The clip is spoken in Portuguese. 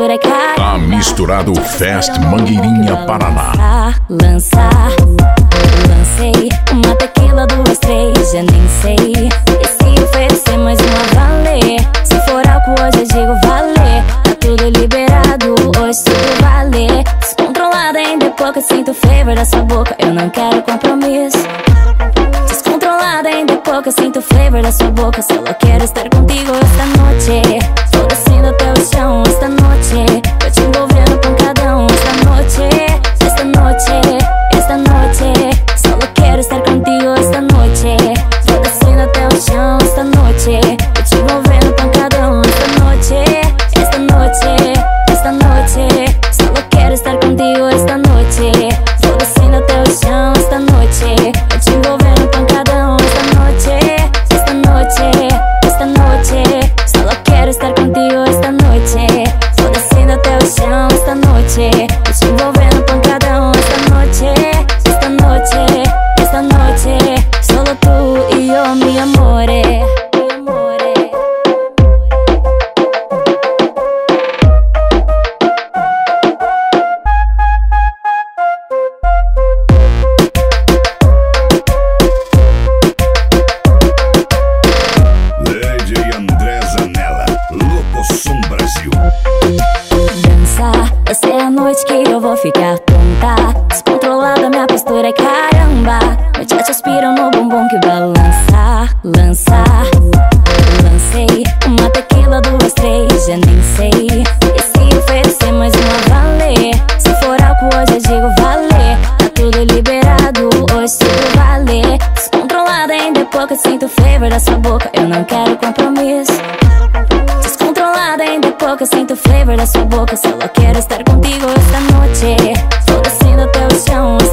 postura cai. Tá misturado Fest Mangueirinha, Paraná. Lancei uma tequila, 2, 3, já nem sei. E se oferecer mais uma valer? Se for álcool hoje eu digo valer. Tá tudo liberado, hoje tudo vale. Descontrolada ainda é pouco, eu sinto o flavor da sua boca. Eu não quero compromisso. Descontrolada ainda é pouco, eu sinto o flavor da sua boca. Só quero estar contigo esta noite. Tô descendo até o chão esta noite. Tô te envolvendo com cada um esta noite. Esta noite, esta noite. Só quero estar contigo esta noite. Tô descendo até o chão esta noite. Tô te envolvendo com cada um esta noite. Esta noite, esta noite. Só quero estar contigo esta noite. Tô descendo até o chão esta noite. Tô te envolvendo com cada um esta noite. Esta noite, esta noite. Só quero estar contigo esta noite. Tô descendo até o chão esta noite. Tô te envolvendo com cada um esta noite. Esta noite, esta noite. Solo tu y yo, mi amore. Essa é a noite que eu vou ficar tonta. Descontrolada minha postura, caramba. Noite te aspiro no bumbum que balança. Lancei uma tequila, 2, 3, já nem sei. E se oferecer mais uma valer? Se for álcool hoje eu digo valer. Tá tudo liberado, hoje tudo vale. Descontrolada ainda é pouco, eu sinto o flavor da sua boca. Eu não quero compromisso. Descontrolada ainda é pouco, eu sinto o flavor da sua boca. Só quero estar contigo esta noite. Tô descendo até o chão